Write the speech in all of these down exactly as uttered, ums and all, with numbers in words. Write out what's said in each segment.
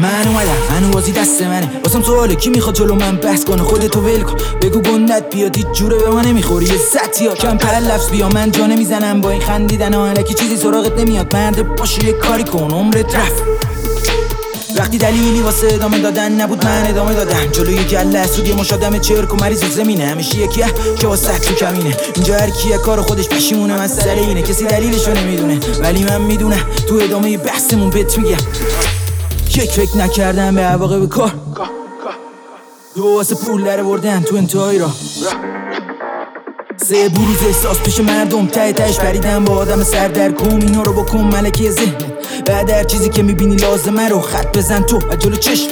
من اومدم هنو بازی دست منه واسم سواله کی میخواد جلو من بحث کنه خودتو ول کن بگو گندت بیاد هیچ جوره به ما نمیخوری یه سطیا کم پر لفظ بیا من جا نمیزنم با این خندیدن ها الکی چیزی سراغت نمیاد مرد باشی یه کاری کن عمرت رفت وقتی دلیلی واسه ادامه دادن نبود من ادامه دادم جلوی گله اسود یه مشادم چرک و مریض و زمینه همیشه یکیه که واسه تو کمینه اینجا هر کیه کار خودش پشیمونه مسئله اینه کسی دلیلشو نمیدونه ولی من میدونم تو ادامه بحثمون بهت میگم یک فکر نکردم به عواقب کار دو واسه پول در بردن تو انتهای را سه بروز احساس پیش مردم ته تهش پریدم با آدم سر در کن اینا رو بکن ملکه ذهن بعد هر چیزی که میبینی لازمه رو خط بزن تو از جلو چشم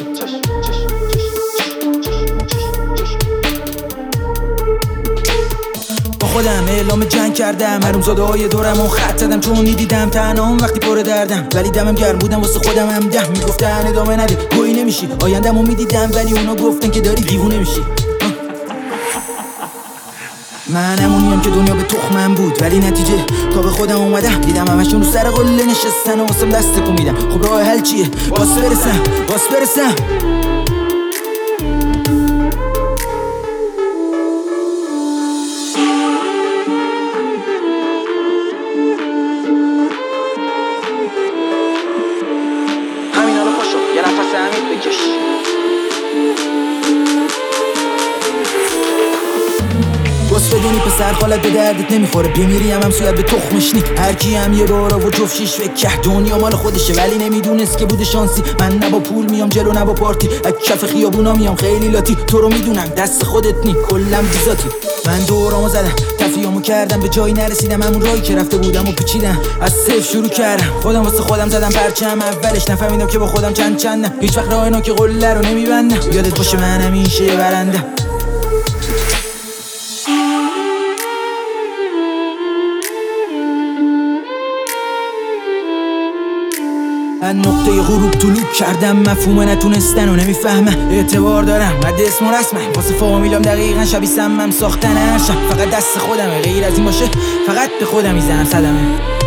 با خودم اعلام جنگ کردم حرومزاده های دورم و خط زدم چون دیدم تنهام وقتی پر دردم ولی دمم گرم بودم واسه خودم هم ده میگفتن ادامه نده گویی نمیشی آینده‌مو میدیدم ولی اونا گفتن که داری دیوونه میشی من همونیم که دنیا به تخمم بود ولی نتیجه تا به خودم اومدم دیدم همشون رو سر قله نشستن و واسم دست تکون میدن خب راه حل چیه باز برسم باز برسم همین حالا پاشو یه نفس عمیق بکش بس بدونی پسر خالت به دردت نمیخوره بمیری هم هم سویت به تخمش نی هرکی هم یه بارا و جفت شیش فکر دنیا مال خودشه ولی نمیدونست که بوده شانسی من نه با پول میام جلو نه با پارتی از کف خیابونا میام خیلی لاتی تو رو میدونم دست خودت نی کلم بیزاتی من دورامو زدم تفریامو کردم به جایی نرسیدم همون راهی که رفته بودم و پیچیدم از صفر شروع کردم خودم واسه خودم زدم پرچم اولش نفهمیدم که با خودم چند چندم هیچ وقت راه اینا که قله رو نمیبندم یادت باشه من همیشه برنده از نقطه غروب طلوع کردم مفهوم نتونستن و نمیفهمم اعتبار دارم مد اسم و رسمم واسه فامیلام دقیقا شبیه سمم ساختن هرشم فقط دست خودمه غیر از این باشه فقط به خودم میزنم صدمه